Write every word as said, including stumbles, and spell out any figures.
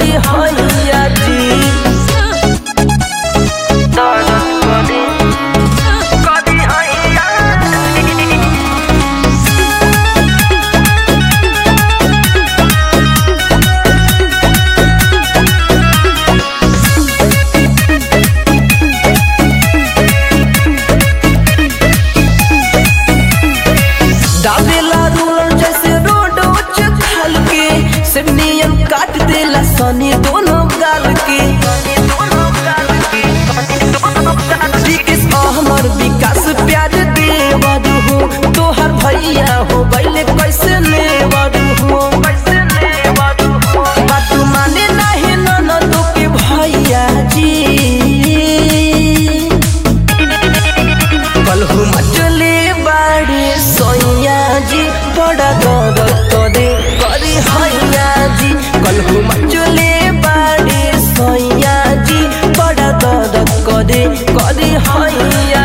करी हैया जी दर्द करी करी हैया दावेला रूलर जैसे रोड उच्च खाल के सिडनियन काट देला सनी दोनों गाल के हमर विकास प्यार देवर हो तोहर भैया हो गईले कैसे लेवर हो बात माने नहीं ननद के भैया जी कल हो मचले बाड़ी सोया जी बड़ा दर्द करे करी हैया जी कल हो मचले बाड़ी सोया जी बड़ा दर्द करे करी हैया।